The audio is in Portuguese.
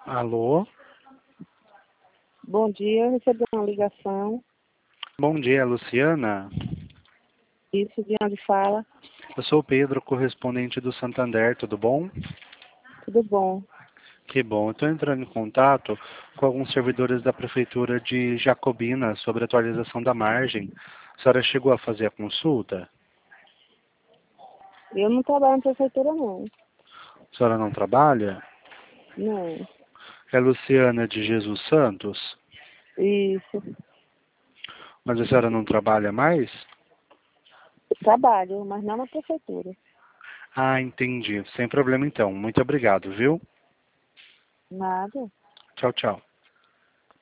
Alô? Bom dia, eu recebi uma ligação. Bom dia, Luciana. Isso, de onde fala? Eu sou o Pedro, correspondente do Santander, tudo bom? Tudo bom. Que bom. Eu estou entrando em contato com alguns servidores da Prefeitura de Jacobina sobre a atualização da margem. A senhora chegou a fazer a consulta? Eu não trabalho na prefeitura, não. A senhora não trabalha? Não. É Luciana de Jesus Santos? Isso. Mas a senhora não trabalha mais? Eu trabalho, mas não na prefeitura. Ah, entendi. Sem problema então. Muito obrigado, viu? Nada. Tchau, tchau.